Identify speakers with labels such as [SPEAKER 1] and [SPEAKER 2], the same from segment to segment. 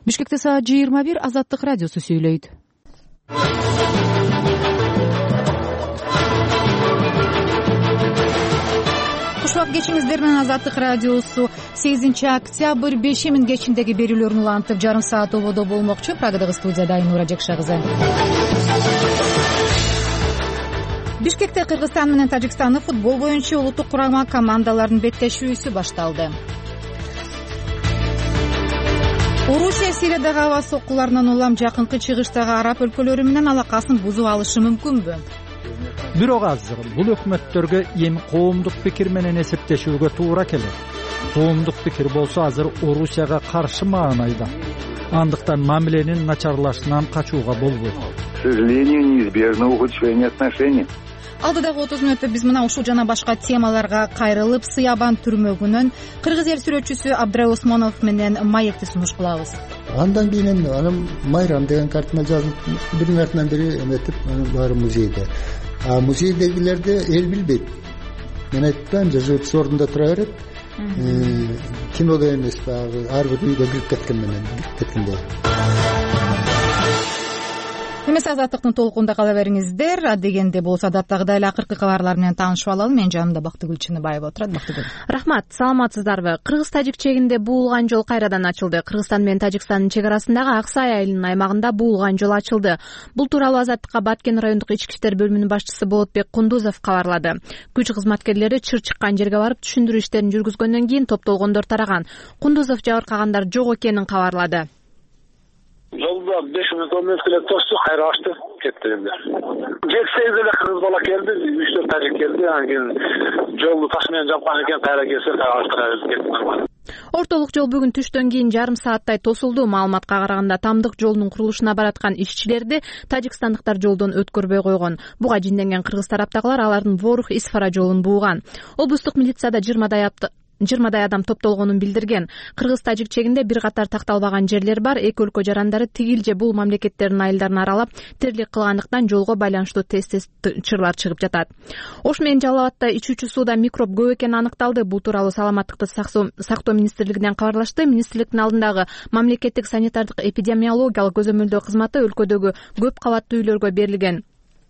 [SPEAKER 1] Бишкекте саат 21 Азаттык радиосу сүйлөйт. Кушак кечиңиздер менен Азаттык радиосу 8 октябрь 5 кечиндеги берүүлөрүн улантып жарым саат ободо болмокчу. Прагадагы студияда Айнура Жекша кызы. Бишкекте Кыргызстан менен Тажикстандын футбол боюнча улуттук курама командаларынын беттешүүсү башталды. Орусия Сириядагы аба соккуларынан улам жакынкы чыгыштагы араб өлкөлөрү менен алакасын бузуп алышы мүмкүнбү?
[SPEAKER 2] Бирок азыр бул өкмөттөргө эми коомдук пикир менен эсептешүүгө туура келет. Коомдук пикир болсо азыр Орусияга каршы маанайда. Андыктан мамиленин начарлашынан качууга болбойт.
[SPEAKER 3] К сожалению, неизбежно ухудшение отношений.
[SPEAKER 1] Алдыдагы 30 мүнөттө биз мына ушул жана башка темаларга кайрылып, Сыябан түрмөгүнөн кыргыз эл сүрөтчүсү Абдрай Осмонов менен маекти сунуш кылабыз.
[SPEAKER 4] Андан кийин анын Майрам деген картина жазып, биринин артынан бири эметип, баары музейде. А музейдегилерди эл билбейт. Мен айттым, жазуучу ордунда тура берет. Кинодо эмес, ар бир үйгө кирип кеткендей.
[SPEAKER 1] Эмес Азаттыктын толкунда кала бериңиздер. Дегенде болсо адаттагыдай эле акыркы кабарлар менен таанышып алалы. Мен жанымда Бактыгүл Чыныбаева отурат. Бактыгүл.
[SPEAKER 5] Рахмат, саламатсыздарбы? Кыргыз-Тажик чегинде буулган жол кайрадан ачылды. Кыргызстан менен Тажикстандын чек арасындагы Ак Сай айылынын аймагында буулган жол ачылды. Бул тууралуу Азаттыкка Баткен райондук ички иштер бөлүмүнүн башчысы Болотбек Кундузов кабарлады. Күч кызматкерлери чыр чыккан жерге барып түшүндүрүү иштерин жүргүзгөндөн кийин топтолгондор тараган. Кундузов жабыркагандар жок экенин кабарлады.
[SPEAKER 6] Жолда 5 мүнөт 10 мүнөт келет тосчу, кайра ачты, кетти эле. 7-8 эле кыргыз бала келди, 3-4 тажик келди, анан кийин жолду таш менен жапкан экен, кайра келсе кайра ачты, кетти.
[SPEAKER 5] Ортолук жол бүгүн түштөн кийин жарым сааттай тосулду. Маалыматка караганда Тамдык жолунун курулушуна бараткан ишчилерди тажикстандыктар жолдон өткөрбөй койгон. Буга жинденген кыргыз тараптагылар алардын Ворух-Исфара жолун буган. Облустук милицияда 20 адам топтолгонун билдирген. Кыргыз-Тажик чегинде бир катар такталбаган жерлер бар. Эки өлкө жарандары тигил же бул мамлекеттердин айылдарын аралап тирлик кылгандыктан жолго байланыштуу тест чырлар чыгып жатат. Ош менен Жалал Абадта ичүүчү сууда микроб көп экени аныкталды. Бул тууралуу саламаттыкты сактоо министрлигинен кабарлашты. Министрликтин алдындагы мамлекеттик санитардык эпидемиологиялык көзөмөлдөө кызматы өлкөдөгү көп кабаттуу үйлөргө берилген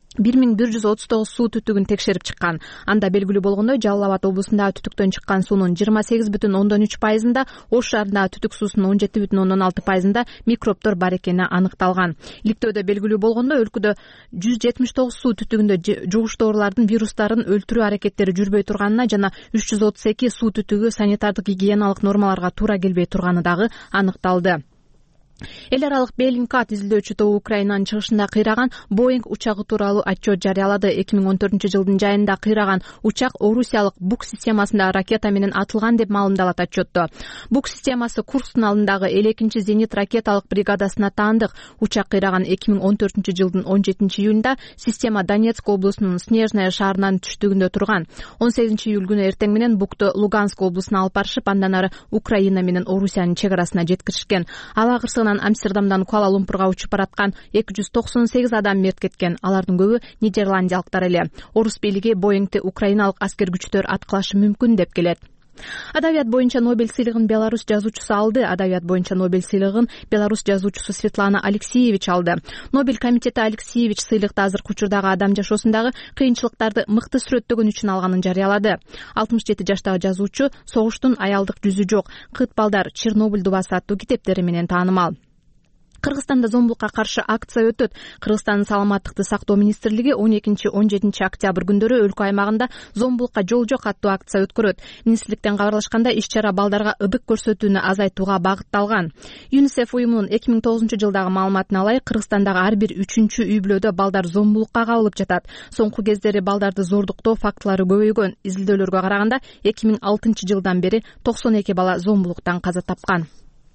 [SPEAKER 5] 1139 суу түтүгүн текшерип чыккан. Анда белгилүү болгондой, Жалал Абад облусундагы түтүктөн чыккан суунун 28,3%, Ош шаарындагы түтүк суусунун 17,6%да микробдор бар экени аныкталган. Иликтөөдө белгилүү болгондой, өлкөдө 179 суу түтүгүндө жугуштуу оорулардын вирустарын өлтүрүү аракеттери жүрбөй турганына жана 332 суу түтүгү санитардык гигиеналык нормаларга туура келбей турганы дагы аныкталды. Эл аралык Беллинкат изилдөөчү тобу Украинанын чыгышында кыйраган Боинг учагы тууралуу отчет жарыялады. 2014-жылдын жайында кыйраган учак Орусиялык Бук системасындагы ракета менен атылган деп маалымдалат отчетто. Бук системасы Курсктун алдындагы 2-чи зенит ракеталык бригадасына таандык. Учак кыйраган 2014-жылдын 17-июнунда система Донецк облусунун Снежная шаарынын түштүгүндө турган. 18-июль күнү эртең менен Букту Луганск облусуна алып барышып, андан ары Украина менен Орусиянын чек арасына жеткиришкен. Аба кырсыгынан Амстердамдан Куала-Лумпурга учуп бараткан 298 адам мерт кеткен. Алардын көбү нидерландиялыктар эле. Орус бийлиги Боингти украиналык аскер күчтөр аткылашы мүмкүн деп келет. Адабият боюнча Нобель сыйлыгын Беларусь жазуучусу алды. Адабият боюнча Нобель сыйлыгын Беларусь жазуучусу Светлана Алексеевич алды. Нобель комитети Алексеевич сыйлыкты азыркы учурдагы адам жашоосундагы кыйынчылыктарды мыкты сүрөттөгөн үчүн алганын жарыялады. 67 жаштагы жазуучу согуштун аялдык жүзү жок, кыт балдар, Чернобыль дубасы аттуу китептери менен таанымал. Кыргызстанда зомбулукка каршы акция өтөт. Кыргызстандын саламаттыкты сактоо министрлиги 12-17 октябрь күндөрү өлкө аймагында зомбулукка жол жок аттуу акция өткөрөт. Министрликтен кабарлашканда, иш-чара балдарга ыдык көрсөтүүнү азайтууга багытталган. ЮНИСЕФ уюмунун 2009-жылдагы маалыматына ылайык, Кыргызстандагы ар бир 3-чү үй бүлөдө балдар зомбулукка кабылып жатат. Соңку кездери балдарды зордуктоо фактылары көбөйгөн. Изилдөөлөргө караганда 2006-жылдан бери 92 бала зомбулуктан каза тапкан.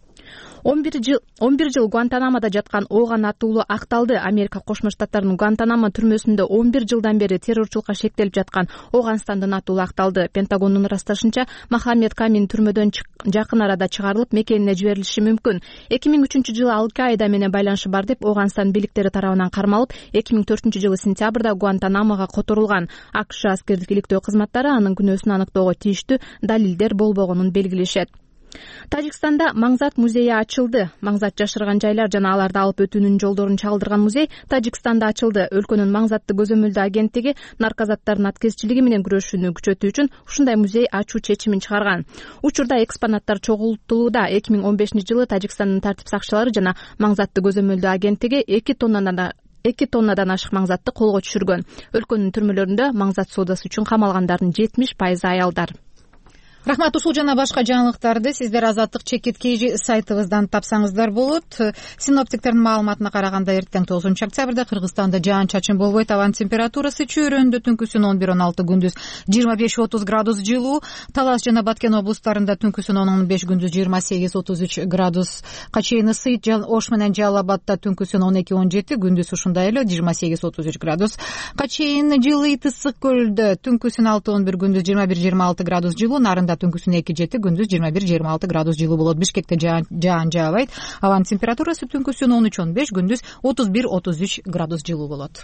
[SPEAKER 5] 11 жыл Гуантанамода жаткан Оган атуулу акталды. Америка Кошмо Штаттарынын Гуантанамо түрмөсүндө 11 жылдан бери террорчулукка шектелип жаткан Оганстандын атуулу акталды. Пентагондун ырасташынча, Мохаммед Камин түрмөдөн жакын арада чыгарылып, мекенине жиберилиши мүмкүн. 2003-жылы Ал-Каида менен байланышы бар деп Оганстан бийликтери тарабынан кармалып, 2004-жылы сентябрда Гуантанамога которулган. АКШ аскердик иликтөө кызматтары анын күнөөсүн аныктоого тийиштүү далилдер болбогонун белгилешет. Тажикстанда Маңзат музейи ачылды. Маңзат жашырган жайлар жана аларды алып өтүүнүн жолдорун чалдырган музей Тажикстанда ачылды. Өлкөнүн маңзатты көзөмөлдөө агенттиги наркозаттардын аткезичилиги менен күрөшүүнү күчөтүү үчүн ушундай музей ачуу чечимин чыгарган. Учурда экспонаттар чогултулууда. 2015-жылы Тажикстандын тартип сакчылары жана маңзатты көзөмөлдөө агенттиги 2 тоннадан ашык маңзатты колго түшүргөн. Өлкөнүн түрмөлөрүндө маңзат соодасы үчүн камалгандардын 70% аялдар.
[SPEAKER 1] Рахмат. Ушул жана башка жаңылыктарды сиздер Азаттык чекит KG сайтыбыздан тапсаңыздар болот. Синоптиктердин маалыматына караганда эртең 9 октябрда Кыргызстанда жаан-чачын болбойт. Абанын температурасы чөйрөндө түнкүсүн 11-16, күндүз 25-30 градус жылуу. Талас жана Баткен облустарында түнкүсүн 15, күндүз 28-33 градус. Качейин ысыйт. Ош менен Жалал Абадда түнкүсүн 12-17, күндүз ушундай эле 28-33 градус. Качейин жылыйт. Ысык көлдө түнкүсүн 6-11, күндүз 21-26 градус жылуу. Нарында түнкүсүн 2-7, күндүз 21-26 градус жылуу болот. Бишкекте жаан жаабайт. Абанын температурасы түнкүсүн 13-15, күндүз 31-33 градус жылуу болот.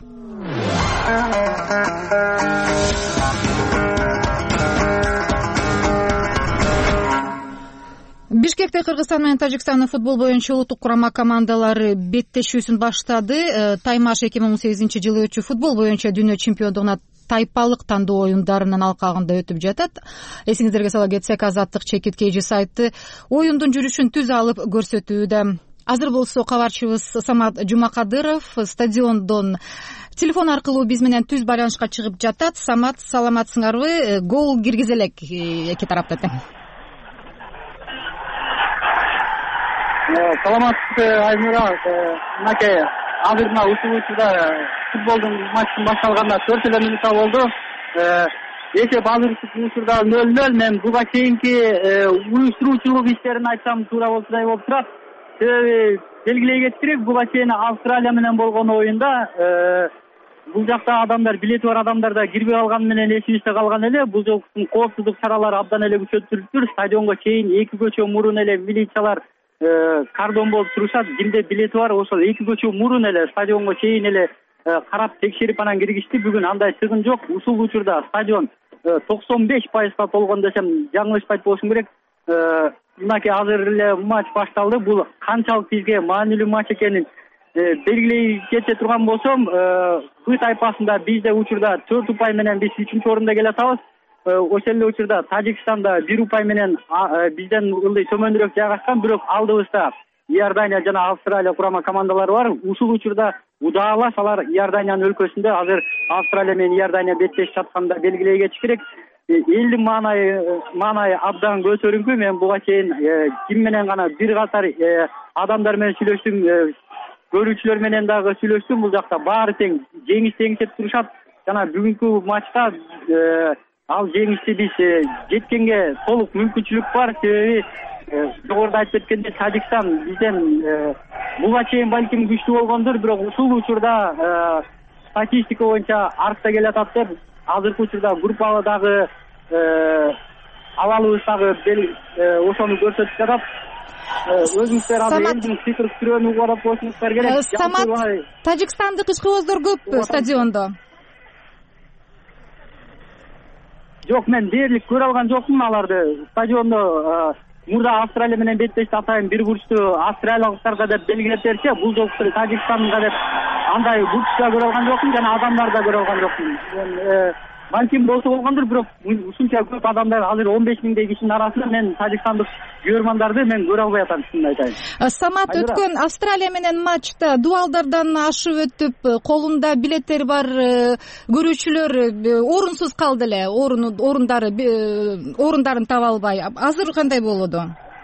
[SPEAKER 1] Бишкекте Кыргызстан менен Тажикстандын футбол боюнча улуттук курама командалары беттешүүсүн баштады. Таймаш 2018-жылы өтчү футбол боюнча дүйнө чемпиондугуна тайпалык тандоо оюндарынын алкагында өтүп жатат. Эсиңиздерге сала кетсек, Азаттык чекит KG сайты оюндун жүрүшүн түз алып көрсөтүүдө. Азыр болсо кабарчыбыз Самат Жумакадыров стадиондон телефон аркылуу биз менен түз байланышка чыгып жатат. Самат, саламатсыңарбы? Гол киргизе элек эки тарапта тең.
[SPEAKER 7] Саламатсызбы, Айнура. Мынакей азыр мына ушул учурда футболдун матчы башталганына 4 мүнөт болду. Эсеп азыркы учурда 0-0. Мен буга чейинки уюштуруучулук иштерин айтсам туура болсудай болуп турат. Себеби белгилей кетиш керек, буга чейин Австралия менен болгон оюнда бул жакта адамдар, билети бар адамдар да кирбей калганы менен эсибизде калган эле. Бул жактын коопсуздук чаралары абдан эле күчөтүлүптүр. Стадионго чейин 2 көчө мурун эле милициялар кардон болуп турушат. Кимде билети бар, ошол 2 көчө мурун эле стадионго чейин эле карап текшерип анан киргизди. Бүгүн андай тыгын жок. Ушул учурда стадион 95% толгон десем жаңылышпайт болушум керек. Мынакей азыр эле матч башталды. Бул канчалык бизге маанилүү матч экенин белгилей кете турган болсом, Б тайпасында бизде учурда 4 упай менен биз 3-орунда келатабыз. Ошол эле учурда Тажикстанда 1 упай менен бизден ылдый төмөнүрөөк жайгашкан, бирок алдыбызда Иордания жана Австралия курама командалары бар. Ушул учурда удаалаш алар Иорданиянын өлкөсүндө азыр Австралия менен Иордания беттешип жатканда белгилей кетиш керек. Элдин маанайы абдан көтөрүнгү. Мен буга чейин ким менен гана бир катар адамдар менен сүйлөштүм, көрүүчүлөр менен дагы сүйлөштүм. Бул жакта баары тең, жеңиш теңшеп турушат. Жана бүгүнкү матчта ал жеңишти биз жеткенге толук мүмкүнчүлүк бар. Себеби жогоруда айтып кеткендей, Тажикстан бизден буга чейин балким күчтүү болгондур, бирок ушул учурда статистика боюнча артта келатат деп азыркы учурда группадагы абалыбыз дагы ошону көрсөтүп жатат. Өзүңүздөр азыр элдин пикир сүрөөнү угуп коюшуңуздар керек.
[SPEAKER 1] Самат, Тажикстандык ишкыбоздөр көп стадиондо?
[SPEAKER 7] Жок, мен дээрлик көрө алган жокмун аларды. Стадиондо мурда Австралия менен беттешти, атайын бир бурчту австралиялыктарга деп белгилеп берсе, бул жолку Тажикстанга деп андай бурчта көрө алган жокмун, жана адамдар да көрө алган жокмун. Балким болсо болгондур, бирок ушунча көп адамдар, азыр 15.000 кишинин арасында мен тажикстандык көрөрмандарды мен көрө албай атам, шынын айтайын.
[SPEAKER 1] Самат, өткөн Австралия менен матчта дубалдардан ашып өтүп, колунда билеттери бар көрүүчүлөр орунсуз калды эле, орундарын таба албай. Азыр кандай болуду?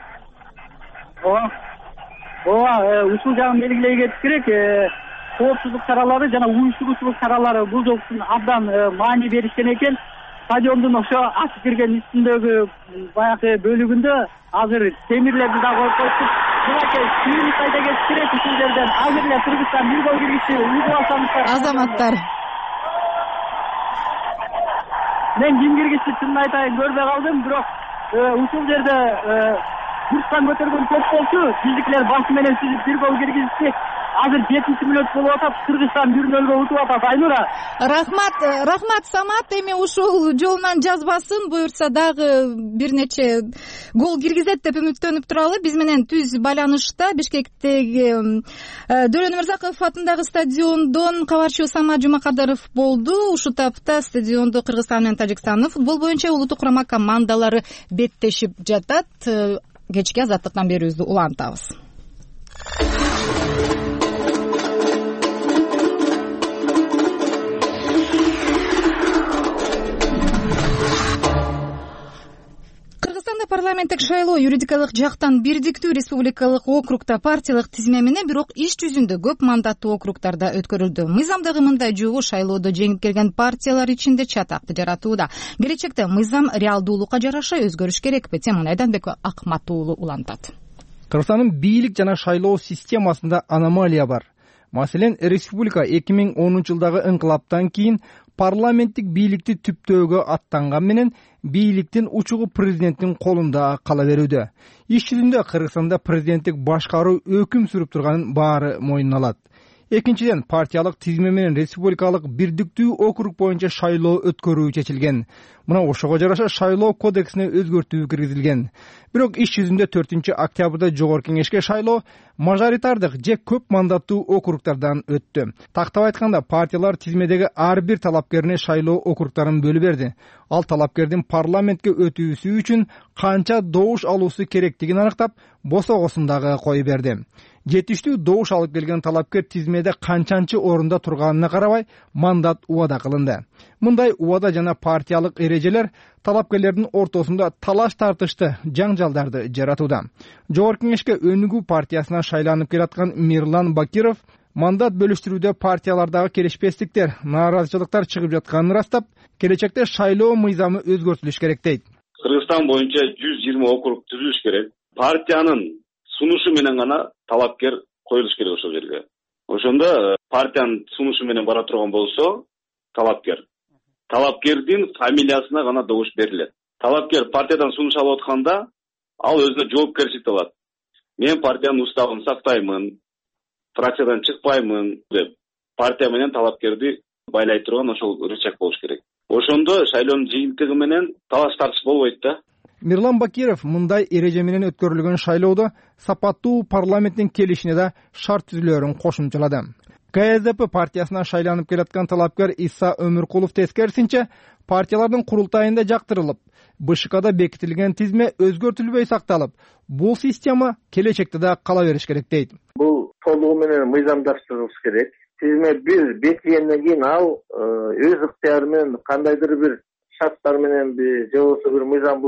[SPEAKER 7] Ооба, ушул жагын белгилей кетиш керек. Коопсуздук чаралары жана уюштуруучулук чаралары бул жактын абдан маани беришкен экен. Стадиондун ошо ачып кирген үстүндөгү баягы бөлүгүндө азыр темирлерди да коюп коюптур. Мынакей сүйүнүп айта кетиш керек ушул жерден. Азыр эле Кыргызстан 1 гол киргизди. Угуп алсаңыздар.
[SPEAKER 1] Азаматтар.
[SPEAKER 7] Мен ким киргизди чынын айтайын көрбөй калдым, бирок ушул жерде бурчтан көтөргөн топ болчу. Биздикилер башы менен сүзүп 1 гол киргизди. азыр 7 мүнөт болуп атат, Кыргызстан 1-0 утуп атат. Айнура.
[SPEAKER 1] Рахмат Самат, эми ушул жолунан жазбасын, буюрса дагы бир нече гол киргизет деп үмүттөнүп туралы. Биз менен түз байланышта Бишкектеги Дөрөн Мырзаков атындагы стадиондон кабарчы Самат Жумакадыров болду. Ушул тапта стадиондо Кыргызстан менен Тажикстандын футбол боюнча улуттук курама командалары беттешип жатат. Кечки азаттыктан берүүбүздү улантабыз. Парламенттик шайлоо юридикалык жактан бирдиктүү республикалык округда партиялык тизме менен, бирок иш жүзүндө көп мандаттуу округдарда өткөрүлдү. Мыйзамдагы мындай жогу шайлоодо жеңип келген партиялар ичинде чатакты жаратууда. Келечекте мыйзам реалдуулукка жараша өзгөрүш керекпи? Теманы Айданбек Акмат уулу улантат.
[SPEAKER 8] Кыргызстандын бийлик жана шайлоо системасында аномалия бар. Маселен, республика 2010-жылдагы инкылаптан кийин парламенттик бийликти түптөөгө аттанган менен бийликтин учугу президенттин колунда кала берүүдө. Иш жүзүндө Кыргызстанда президенттик башкаруу өкүм сүрүп турганын баары мойнуна алат. Экинчиден, партиялык тизме менен республикалык бирдиктүү округ боюнча шайлоо өткөрүү чечилген. Мына ошого жараша шайлоо кодексине өзгөртүү киргизилген. Бирок иш жүзүндө 4-октябрда жогорку кеңешке шайлоо мажоритардык же көп мандаттуу округдардан өттү. Тактап айтканда, партиялар тизмедеги ар бир талапкерине шайлоо округдарын бөлүп берди. Ал талапкердин парламентке өтүүсү үчүн канча добуш алуусу керектигин аныктап, босогосун дагы коюп берди. Жетиштүү добуш алып келген талапкер тизмеде канчанчы орунда турганына карабай мандат убада кылынды. Мындай убада жана партиялык эрежелер талапкерлердин ортосунда талаш тартышты, жаңжалдарды жаратууда. Жогорку кеңешке Өнүгүү партиясынан шайланып келаткан Мирлан Бакиров мандат бөлүштүрүүдө партиялардагы келишпестиктер, нааразычылыктар чыгып жатканын ырастап, келечекте шайлоо мыйзамы өзгөртүлүш керек дейт.
[SPEAKER 9] Кыргызстан боюнча 120 округ түзүлүш керек. Партиянын сунушу менен гана талапкер коюлуш керек ошол жерге. Ошондо партиянын сунушу менен бара турган болсо, талапкердин фамилиясына гана добуш берилет. Талапкер партиядан сунуш алып атканда, ал өзүнө жоопкерчилик алат. Мен партиянын уставын сактаймын, фракциядан чыкпаймын деп партия менен талапкерди байлай турган ошол рычаг болуш керек. Ошондо шайлоонун жыйынтыгы менен талаш тартыш болбойт да.
[SPEAKER 8] Мирлан Бакиров мындай эреже менен өткөрүлгөн шайлоодо сапаттуу парламенттин келишине да шарт түзүлөрүн кошумчалады. КСДП партиясынан шайланып келаткан талапкер Иса Өмүркулов тескерисинче, партиялардын курултайында жактырылып, БШКда бекитилген тизме өзгөртүлбөй сакталып, бул система келечекте да кала бериш керек дейт.
[SPEAKER 10] Бул толугу менен мыйзамдаштырылыш керек. Тизме бир бекигенден кийин ал өз ыктыяры менен кандайдыр бир шарттар менен же болбосо бир мыйзам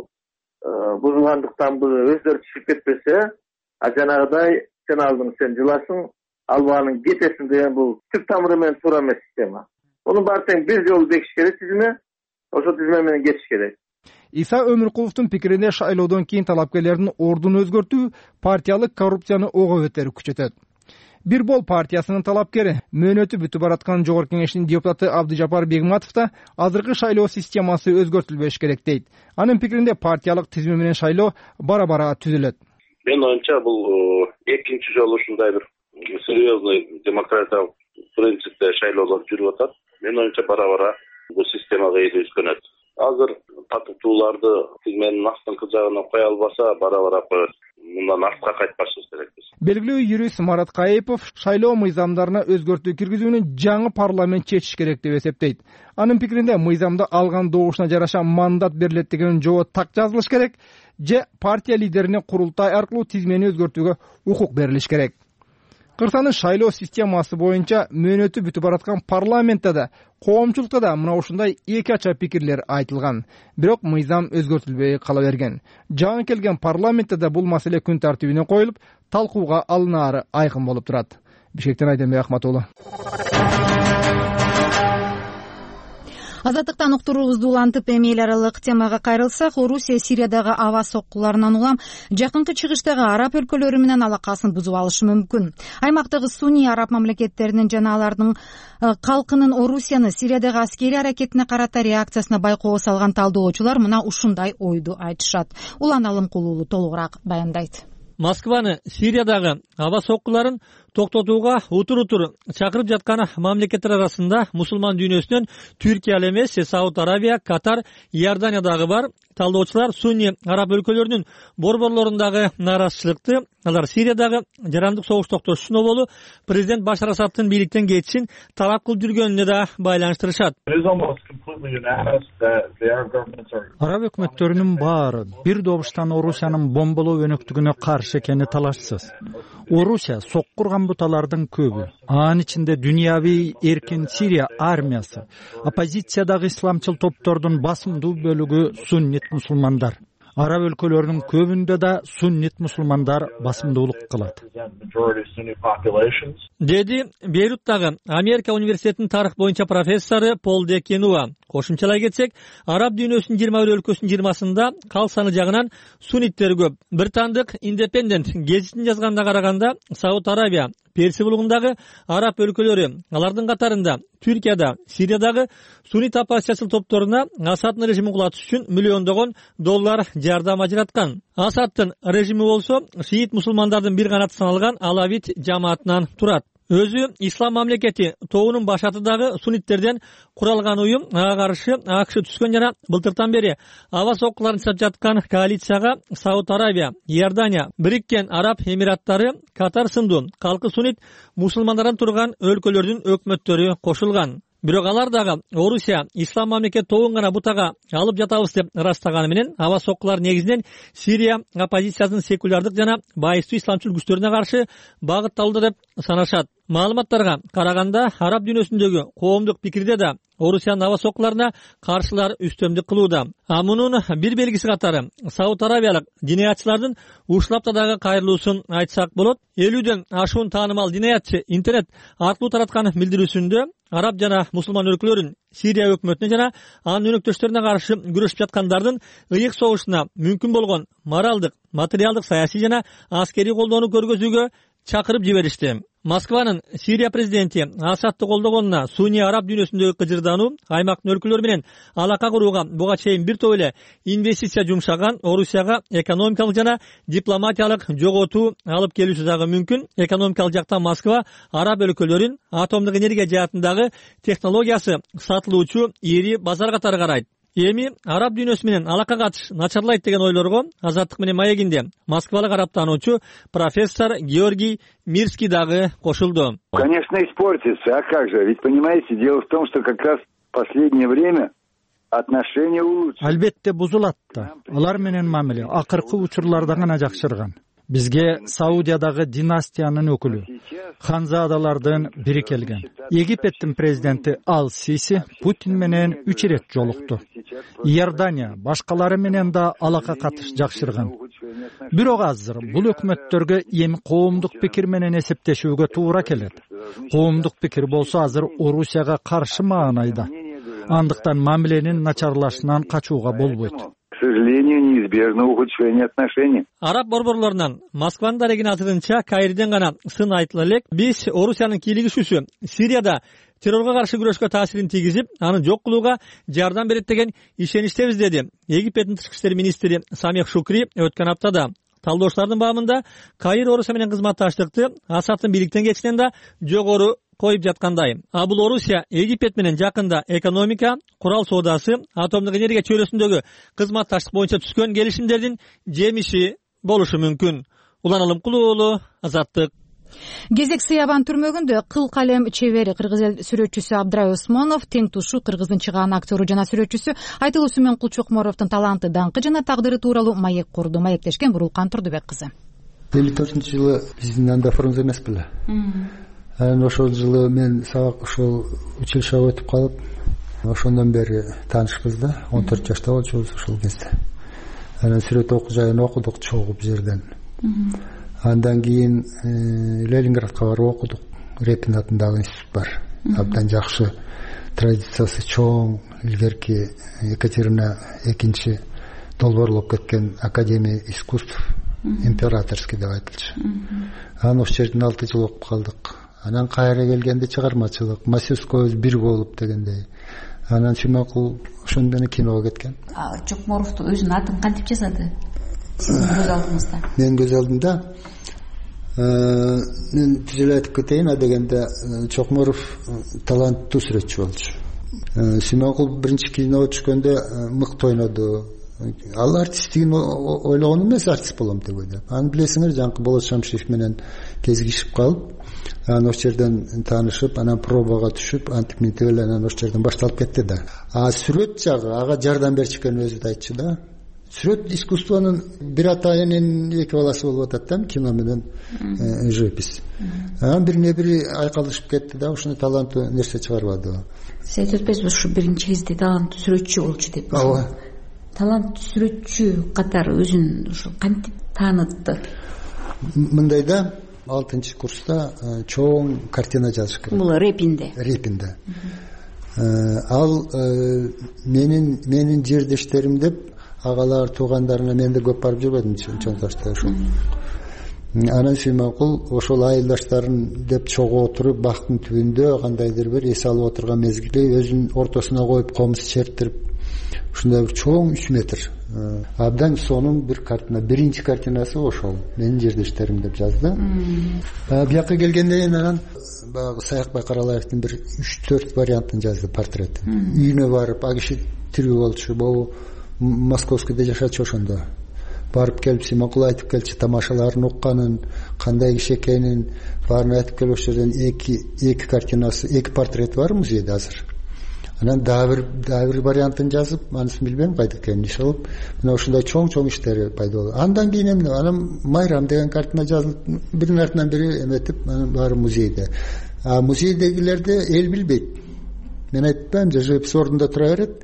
[SPEAKER 10] бузулгандыктан өздөрү чыгып кетпесе, жанагыдай сен алдың, сен жыласың, албаганың кетесиң деген бул түп тамыры менен туура эмес система. Мунун баары тең бир жолу бекиш керек тизме, ошол тизме менен кетиш керек.
[SPEAKER 8] Иса Өмүркуловдун пикиринде шайлоодон кийин талапкерлердин ордун өзгөртүү партиялык коррупцияны ого көтөрүп күчөтөт. Бир бол партиясынын талапкери, мөөнөтү бүтүп бараткан жогорку кеңештин депутаты Абдыжапар Бегматов да азыркы шайлоо системасы өзгөртүлбөш керек дейт. Анын пикиринде партиялык тизме менен шайлоо бара-бара түзүлөт.
[SPEAKER 11] Менин оюмча бул экинчи жолу ушундай бир серьезный демократиялык принципте шайлоолор жүрүп атат. Менин оюмча бара-бара бул системага үйлөнөт. Азыр татыктууларды тизменин астыңкы жагына кое албаса, бара-бара коет. Мындан артка кайтпашыбыз керекпиз.
[SPEAKER 8] Белгилүү юрист Марат Кайыпов шайлоо мыйзамдарына өзгөртүү киргизүүнү жаңы парламент чечиш керек деп эсептейт. Анын пикиринде мыйзамда алган добушуна жараша мандат берилет деген жобо так жазылыш керек, же партия лидерине курултай аркылуу тизмени өзгөртүүгө укук берилиш керек. Кыргызстандын шайлоо системасы боюнча мөөнөтү бүтүп бараткан парламентте да, коомчулукта да мына ушундай эки ача пикирлер айтылган. Бирок мыйзам өзгөртүлбөй кала берген. Жаңы келген парламентте да бул маселе күн тартибине коюлуп, талкууга алынаары айкын болуп турат. Бишкектен Айданбек Акмат уулу.
[SPEAKER 1] Азаттыктан уктуруубузду улантып, эми эл аралык темага кайрылсак, Орусия Сириядагы аба соккуларынан улам жакынкы чыгыштагы араб өлкөлөрү менен алакасын бузуп алышы мүмкүн. Аймактагы сунний араб мамлекеттеринин жана алардын калкынын Орусияны Сириядагы аскерий аракетине карата реакциясына байкоого салган талдоочулар мына ушундай ойду айтышат. Улан Алымкулуу толугураак баяндайт.
[SPEAKER 12] Москваны Сириядагы аба соккуларын токтотууга утур чакырып жаткан мамлекеттер арасында мусулман дүйнөсүнөн Түркия эле эмес, Сауд Арабия, Катар, Иордания дагы бар. Талдоочулар сунни араб өлкөлөрүнүн борборлорундагы нааразычылыкты алар Сириядагы жарандык согуш токтош үчүн оболу президент Башар Асадтын бийликтен кетишин талап кылып жүргөнүнө да байланыштырышат.
[SPEAKER 2] Араб өкмөттөрүнүн баары бир добуштан Орусиянын бомбалоо өнөктүгүнө каршы экени талашсыз. Орусия соккурган буталардын көбү, анын ичинде дүйнөви эркин Сирия армиясы, оппозициядагы исламчыл топтордун басымдуу бөлүгү суннит мусулмандар. Араб өлкөлөрүнүн көбүндө да суннит мусулмандар басымдуулук кылат.
[SPEAKER 12] Деди Бейруттагы Америка университетинин тарых боюнча профессору Пол де Кенуа. Кошумчалай кетсек, араб дүйнөсүнүн 21 өлкөсүнүн 20-сында кал саны жагынан сунниттер көп. Бир тандык Independent гезитин жазганда караганда Сауд Арабия, Персия булугундагы араб өлкөлөрү, алардын катарында Түркияда, Сириядагы суннит оппозициячыл топторуна Асаддын режимин кулатыш үчүн миллиондогон доллар жардам ажыраткан. Асаддын режими болсо шиит мусулмандардын бир канаты саналган Алавит жамаатынан турат. Өзү ислам мамлекети тобунун башатыдагы сунниттерден куралган уюм ага каршы АКШ түшкөн жана былтыртан бери аба соккуларын жасап жаткан коалицияга Сауд Арабия, Иордания, Бириккен Араб Эмираттары, Катар сындуу калкы суннит мусулмандардан турган өлкөлөрдүн өкмөттөрү кошулган. Бирок алар дагы Орусия ислам мамлекет тобун гана бутага алып жатабыз деп ырастаганы менен аба соккулар негизинен Сирия оппозициясынын секулярдык жана байыстуу исламчыл күчтөрүнө каршы багытталды деп санашат. Маалыматтарга караганда араб дүйнөсүндөгү коомдук пикирде да Орусиянын аба соккуларына каршылар үстөмдүк кылууда. Мунун бир белгиси катары Сауд Арабиялык динаятчылардын ушлапта дагы кайрылуусун айтсак болот. 50дөн ашуун таанымал динаятчы интернет аркылуу тараткан билдирүүсүндө араб жана мусулман өлкөлөрүн Сирия өкмөтүнө жана анын өнөктөштөрүнө каршы күрөшүп жаткандардын ыйык согушуна мүмкүн болгон моралдык, материалдык, саясий жана аскерий колдоону көргөзүүгө чакырып жиберишти. Москванын Сирия президенти Асадты колдогонуна сунни араб дүйнөсүндөгү кыжырдануу аймактын өлкөлөрү менен алака курууга буга чейин бир топ эле инвестиция жумшаган Орусияга экономикалык жана дипломатиялык жоготуу алып келүүсү дагы мүмкүн. Экономикалык жактан Москва араб өлкөлөрүн атомдук энергия жаатындагы технологиясы сатылуучу ири базар катары карайт. Эми араб дүйнөсү менен алака катыш начарлайт деген ойлорго Азаттык менен маегинде москвалык арабтануучу профессор Георгий Мирский дагы кошулду.
[SPEAKER 3] Конечно, испортится, а как же? Ведь понимаете, дело в том, что как раз в последнее время отношения улучшились.
[SPEAKER 2] Албетте бузулат да. Алар менен мамиле акыркы учурларда гана жакшырган. Бизге Саудиядагы династиянын өкүлү ханзадалардын бири келген. Египеттин президенти Ал-Сиси Путин менен 3 ирет жолукту. Иордания башкалары менен да алака катыш жакшырган. Бирок азыр бул өкмөттөргө эми коомдук пикир менен эсептешүүгө туура келет. Коомдук пикир болсо азыр Орусияга каршы маанайда. Андыктан мамиленин начарлашынан качууга болбойт.
[SPEAKER 3] К сожалению, неизбежно ухудшение отношений.
[SPEAKER 12] Араб борборлорунан Москванын дарегине атыдынча Каирден гана сын айтыла элек. Биз Орусиянын кийлигишүүсү Сирияда террорго каршы күрөшкө таасирин тийгизип, аны жок кылууга жардам берет деген ишеничтебиз, деди Египеттин тышкы иштер министри Самех Шукри өткөн аптада. Талдоочулардын баамында Каир Орусия менен кызматташтыкты Асадтын бийликтен кетишинен да жогору коюп жаткандай. Бул Орусия Египет менен жакында экономика, курал соодасы, атомдук энергия чөйрөсүндөгү кызматташтык боюнча түзгөн келишимдердин жемиши болушу мүмкүн. Улан Алымкулуу уулу, Азаттык.
[SPEAKER 1] Кезек Сыябан түрмөгүндө кыл калем чебери кыргыз эл сүрөтчүсү Абдрай Осмонов, тең тушу кыргыздын чыгаан актеру жана сүрөтчүсү Айтылуу Сүмөн Кулчокморовдун таланты, даңкы жана тагдыры тууралуу маек курду. Маектешкен Бурулкан Турдубек кызы.
[SPEAKER 4] 54-жылы биздин анда фронт эмес беле. Анан ошол жылы мен сабак ошол училищеге өтүп калып, ошондон бери таанышпыз да. 14 жашта болчубуз ошол кезде. Анан сүрөт окуу жайын окудук чогуу жерден. Андан кийин Ленинградка барып окудук. Репин атындагы институт бар. Абдан жакшы традициясы чоң, илгерки Екатерина II долбоорлоп кеткен Академия искусств, императорский деп айтылчу. Анан ошол жерден 6 жыл окуп калдык. Анан кайра келгенде чыгармачылык, мастерскойбуз бир болуп дегендей. Анан Сүмөкул ошондон киного кеткен.
[SPEAKER 13] Чокморовду өзүнүн атын кантип жазады? сиздин көз алдыңызда?
[SPEAKER 4] Менин көз алдымда мен түзүлүп айтып кетейин, адегенде Чокморов таланттуу сүрөтчү болчу. Сүймөнкул биринчи кино түшкөндө мыкты ойноду. Ал артисттигин ойлогон эмес, артист болом деп ойлойт. Аны билесиңер, жаңкы Болот Шамшиев менен кезигишип калып, анан ошол жерден таанышып, анан пробага түшүп, антип мынтип эле анан ошол жерден башталып кетти да. Сүрөт жагы ага жардам берчү экенин өзү да айтчу да. Сүрөт искусствонун бир атайынын эки баласы болуп атат да, кино менен живопись. Анан бирине бири айкалышып кетти да, ушуну таланттуу нерсе чыгарбады.
[SPEAKER 13] Сиз айтып атпайсызбы, ушу биринчи кезде таланттуу сүрөтчү болчу деп?
[SPEAKER 4] Ооба.
[SPEAKER 13] Таланттуу сүрөтчү катары өзүн ушу кантип таанытты?
[SPEAKER 4] Мындай да, 6-курста чоң картина жазыш керек.
[SPEAKER 13] Бул репинде.
[SPEAKER 4] Ал менин жердештерим деп агалар, туугандарына мен да көп барып жүрбөдүм чоң жашта ошол. Анан Сүймөнкул ошол айылдаштарын деп чогуу отуруп, бактын түбүндө кандайдыр бир эс алып отурган мезгилде өзүнүн ортосуна коюп комуз чертирип, ушундай бир чоң 3 метр. Абдан сонун бир картина, биринчи картинасы ошол. Менин жердештерим деп жазды. Бияка келгенде анан баягы Саякбай Каралаевдин бир 3-4 вариантын жазды, портретин. Үйүнө барып, а киши тирүү болчу, могу Московскийде жашачу ошондо. Барып келип Сүймөнкул айтып келчү, тамашаларын укканын, кандай киши экенин баарын айтып келип, ошол жерден эки картинасы, эки портрет бар музейде азыр. Анан дагы бир вариантын жазып, анысын билбейм кайда экенин, ишалып, мына ушундай чоң иштери пайда болду. Андан кийин эмне? Анан Майрам деген картина жазылып, биринин артынан бири эметип, анан баары музейде. Музейдегилерди эл билбейт. Мен айтпайм, живопись ордунда тура берет.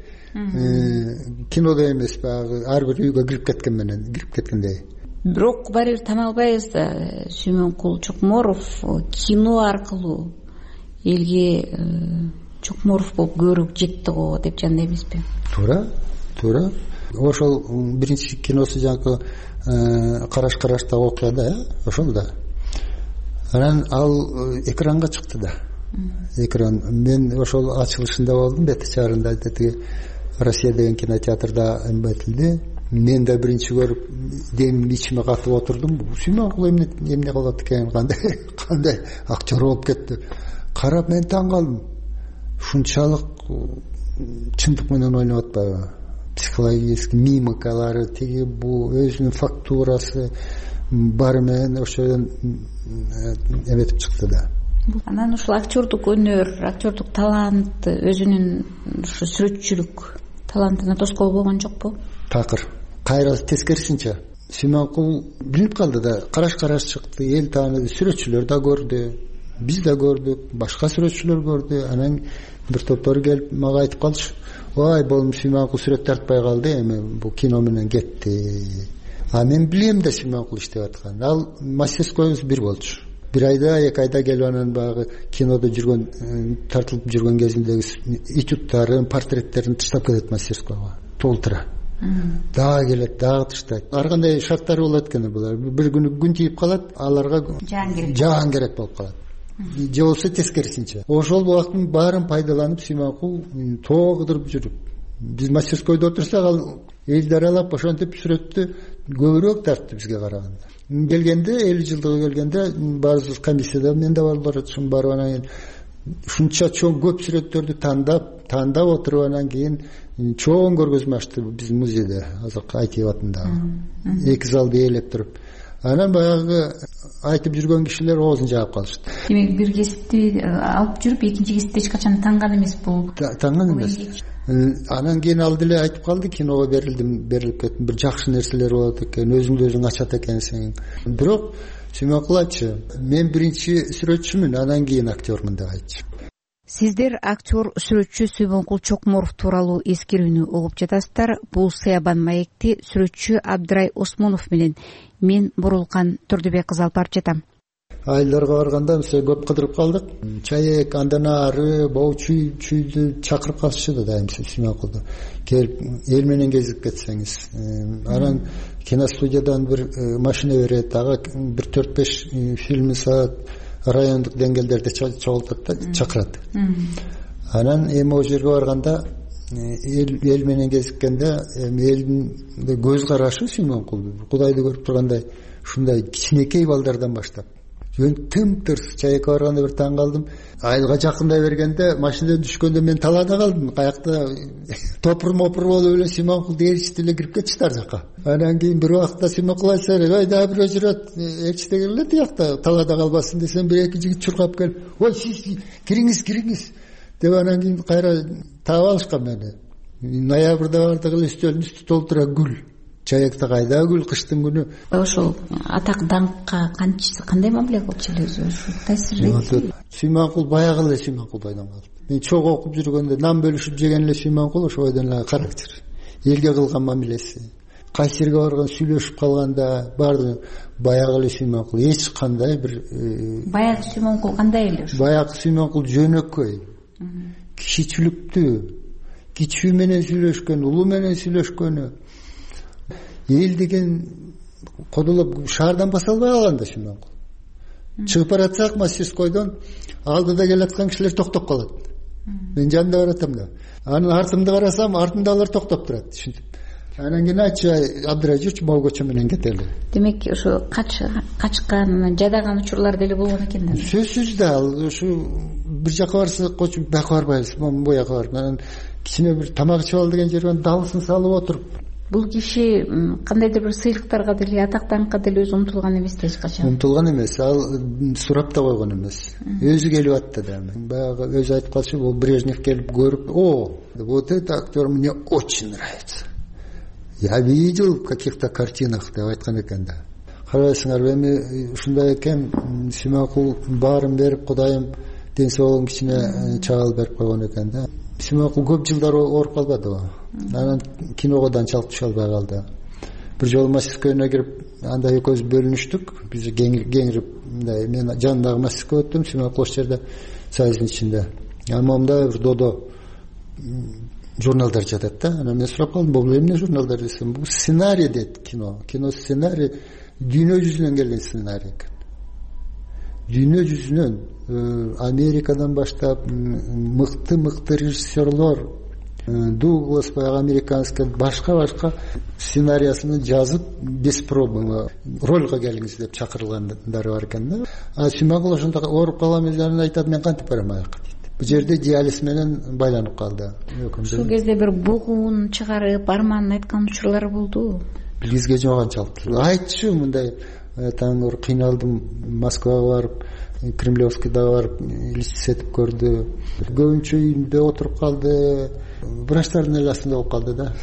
[SPEAKER 4] Кинодо эмес, баягы ар бир үйгө кирип кеткендей.
[SPEAKER 13] Бирок баары бир тана албайбыз да, Сүймөнкул Чокморов кино аркылуу элге Чокморов болуп көрүп жетти го деп жандайбызбы? Туура. Ошол биринчи киносу жаңкы караш-караштагы окуя да, ошол да. Анан ал экранга чыкты да. Экран. Мен ошол ачылышында болдум, бети чарында, дети Россия деген кинотеатрда эмбетилди. Мен да биринчи көрүп, демим ичиме катып отурдум. Сүймөнкул эмне кылат экен, кандай актер болуп кетти. Карап мен таң калдым. Ушунчалык чындык менен ойноп атпайбы? Психологический мимикалары, тиги бу өзүнүн фактурасы бары менен ошодон эметип чыкты да. Анан ушул актердук өнөр, актердук талант өзүнүн ушу сүрөтчүлүк талантына тоскоол болгон жокпу?
[SPEAKER 4] Такыр. Кайра тескерисинче. Сүймөнкул билип калды да, караш-караш чыкты, эл тааныды, сүрөтчүлөр да көрдү, биз да көрдүк, башка сүрөтчүлөр көрдү. Анан бир топтор келип мага айтып калчу, "Ой, болум Сүймөнкул сүрөт тартпай калды, эми бул кино менен кетти." Мен билем да Сүймөнкул иштеп аткан. Ал мастерскойбуз бир болчу. Бир айда, 2 айда келип анан баягы кинодо жүргөн, тартылып жүргөн кезиндеги этюдтарын, портреттерин таштап кетет мастерскойго. Толтура. Дагы келет, дагы таштайт. Ар кандай шарттары болот экен булар. Бир күнү күн тийип калат, аларга жаан керек болуп калат. Же болбосо тескерисинче. Ошол убакыттын баарын пайдаланып Сүймөнкул тоо кыдырып жүрүп. Биз мастерскойдо отурсак, ал элди аралап ошентип сүрөттү көбүрөөк тартты бизге караганда. Келгенде 50 жылдыгы келгенде баарыбыз комиссияда мен да бар ушун барып анан ушунча чоң көп сүрөттөрдү тандап отуруп анан кийин чоң көргөзмө ачты биз музейде, азыркы Айтиев атындагы. 2 залды ээлеп туруп. Анан баягы айтып жүргөн кишилер оозун жаап калышты.
[SPEAKER 13] Демек бир кесипти алып жүрүп, экинчи кесипте эч качан танган эмес бул.
[SPEAKER 4] Танган эмес. Анан кийин ал деле айтып калды, киного берилип кеттим, бир жакшы нерселер болот экен, өзүңдү өзүң ачат экенсиң. Бирок Сүймөнкул айтчу, мен биринчи сүрөтчүмүн, анан кийин актёрмун деп айтчу.
[SPEAKER 13] Сиздер актер, сүрөтчү Сүймөнкул Чокморов тууралуу эскерүүнү угуп жатасыздар. Бул Сыябан маекти сүрөтчү Абдырай Осмонов менен мен Бурулкан Төрдөбек кызы алып барып жатам.
[SPEAKER 4] Айылдарга барганда биз көп кыдырып калдык. Чаек, андан ары, чүйдү чакырып калышчу да дайым Сүймөнкулду. Келип эл менен кезип кетсеңиз. Анан киностудиядан бир машина берет, ага бир 4-5 фильм саат райондук деңгээлдерде чогултат да, чакырат. Анан эми о жерге барганда эл менен кезиккенде элдин көз карашы Сүймөнкул Кудайды көрүп тургандай ушундай кичинекей балдардан баштап жөн тым-тырс чайыкка барганда бир таң калдым. Айылга жакындай бергенде машинадан түшкөндө мен талаада калдым. Каякта топур болуп эле Сүймөнкул ээрчите эле кирип кетишти ар жака. Анан кийин бир убакта Сүймөнкул айтса ой дагы бирөө жүрөт ээрчите кирилет тиякта талаада калбасын десем бир эки жигит чуркап келип ой сиз кириңиз деп анан кийин кайра таап алышкан мени. Ноябрда бардык эле үстөлдүн үстү толтура гүл. Чайыкта кайда гүл кыштын күнү.
[SPEAKER 13] Ошол атак даңкка кандай мамиле кылчу эле таасир?
[SPEAKER 4] Сүймөнкул баягы эле Сүймөнкул бойдон калды. Мен чогуу окуп жүргөндө нан бөлүшүп жеген эле Сүймөнкул ошо бойдон эле характер. Элге кылган мамилеси. Кайсы жерге барган сүйлөшүп калганда баары баягы эле Сүймөнкул. Эч кандай бир
[SPEAKER 13] баягы Сүймөнкул кандай эле?
[SPEAKER 4] Баягы Сүймөнкул жөнөкөй. Кичиликтүү. Кичүү менен сүйлөшкөн, улуу менен сүйлөшкөнү. Эл деген кодолоп шаардан баса албай калган да Сүймөнкул. Чыгып баратсак мастерскойдон алдыда келаткан кишилер токтоп калат. Мен жанында баратам да. Анын артымда карасам, артымда алар токтоп турат. Анан кийин айтчу Абдырай жүрчү могу көчө менен кетели.
[SPEAKER 13] Демек ошо качкан, жадаган учурлар деле болгон экен да.
[SPEAKER 4] Сөзсүз да ал ушу бир жака барса кочу бияка барбайбыз, бу жака барып. Анан кичине бир тамак ичип ал деген жерден далысын салып отуруп.
[SPEAKER 13] Бул киши кандайдыр бир сыйлыктарга деле, атак даңкка деле өзү умтулган эмес да эч качан.
[SPEAKER 4] Умтулган эмес, ал сурап да койгон эмес. Өзү келип атты да. Баягы өзү айтып калчу, бул Брежнев келип көрүп, вот этот актер мне очень нравится. Я видел в каких-то картинах деп айткан экен да. Карабайсыңарбы, эми ушундай экен, Сүймөнкул баарын берип, Кудайым ден соолугун кичине чагал берип койгон экен да. Сүймөнкул көп жылдар ооруп калбадыбы? Анан киного да анчалык түшө албай калды. Бир жолу мастерскойуна кирип, анда экөөбүз бөлүнүштүк. Биз кеңирип, мындай мен жанындагы мастерскойго өттүм, Сүймөнкул ошол жерде сайыздын ичинде. Моундай бир додо журналдар жатат да. Анан мен сурап калдым, бул эмне журналдар десем, бул сценарий дейт кино. Кино сценарий дүйнө жүзүнөн келген сценарий экен. Дүйнө жүзүнөн Америкадан баштап мыкты режиссерлор Дуглас баягы американский башка сценарийсин жазып без пробы ролго келиңиз деп чакырылгандары бар экен да. А Сүймөнкул ошондо ооруп калган мезгилинде айтат, мен кантип барам аяка дейт. Бул жерде диализ менен байланып калды.
[SPEAKER 13] Ушул кезде бир бугун чыгарып, арманын айткан учурлары болду.
[SPEAKER 4] Бизге жок анчалык. Айтчу мындай таңыр кыйналдым, Москвага барып, Кремлевскийдага барып листетип көрдү. Көбүнчө үйүндө отуруп калды. Врачтардын эле астында болуп калды да.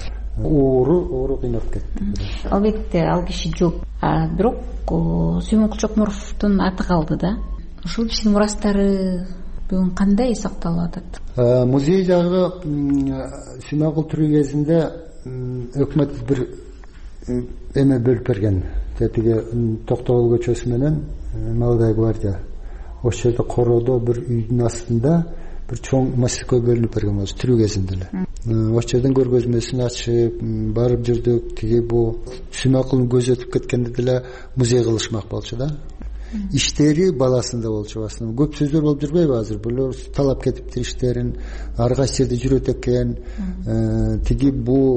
[SPEAKER 4] Оору кыйнап кетти.
[SPEAKER 13] Албетте ал киши жок. Бирок Сүймөнкул Чокмуровдун аты калды да. Ушул кишинин мурастары бүгүн кандай сакталып атат?
[SPEAKER 4] Музей жагы Сүймөнкул тирүү кезинде өкмөт бир эме бөлүп берген. Тетиги Токтогул көчөсү менен Молодая гвардия. Ошол жерде короодо бир үйдүн астында бир чоң мастерской бөлүнүп берген болчу тирүү кезинде эле. Ошол жерден көргөзмөсүн ачып, барып жүрдүк. Тиги бу Сүймөнкулдун көзү өтүп кеткенде деле музей кылышмак болчу да. Иштери баласында болчу басында. Көп сөздөр болуп жүрбөйбү азыр? Булар талап кетиптир иштерин, ар кайсы жерде жүрөт экен. Тиги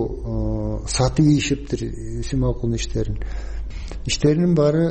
[SPEAKER 4] бу сатып ийишиптир Сүймөнкулдун иштерин. Иштеринин баары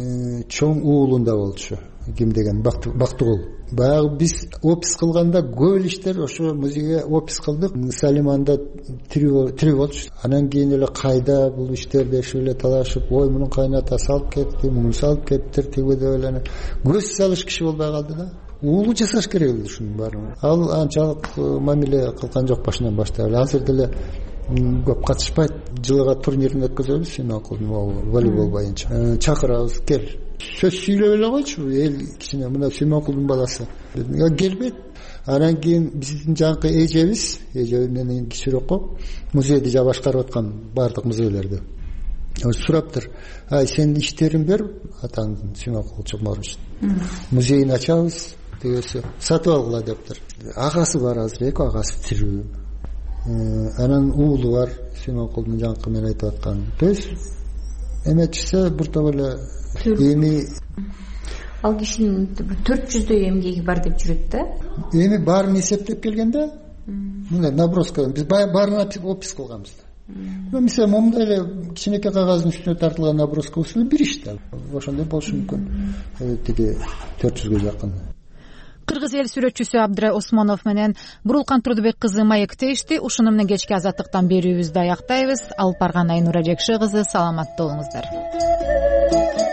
[SPEAKER 4] чоң уулунда болчу. Ким деген Бактыгул. Баягы биз опис кылганда көп иштер ошо музейге опис кылдык. Салиманда тирүү болчу. Анан кийин эле кайда бул иштерди эле талашып, ой мунун кайнатасы алып кетти, муну салып кеттир, тиги деп эле көз салыш киши болбой калды да. Уулу жасаш керек эле ушунун баарын. Ал анчалык мамиле кылган жок башынан баштап. Азыр деле көп катышпайт. Жылга турнирин өткөзөбүз Сүймөнкулдун волейбол боюнча. Чакырабыз, кел. Сөз сүйлөп эле койчу, эл кичине мына Сүймөнкулдун баласы. Келбейт. Анан кийин биздин жанкы эжебиз менен кичирөөк коп, музейди жа башкарып аткан бардык музейлерди. Сураптыр. Сен иштерин бер атаңдын Сүймөнкул Чокморович. Музейин ачабыз, дегесе сатып алгыла дептир. Агасы бар азыр, эки агасы тирүү. Анан уулу бар, Сүймөнкулдун жанкы менен айтып аткан. Эметчисе бурта эле эми
[SPEAKER 13] ал кишинин 400дөй эмгеги бар деп жүрөт да.
[SPEAKER 4] Эми баарын эсептеп келгенде мындай наброска биз баарына опись кылганбыз да. Мисалы момундай эле кичинекей кагаздын үстүнө тартылган наброска болсо бир иш да. Ошондой болушу мүмкүн. Тиги 400гө жакын.
[SPEAKER 1] Кыргыз эл сүрөтчүсү Абдрай Осмонов менен Бурулкан Турдубек кызы маектешти. Ушуну менен кечки азаттыктан берүүбүздү аяктайбыз. Алып барган Айнура Жекше кызы, саламатта болуңуздар.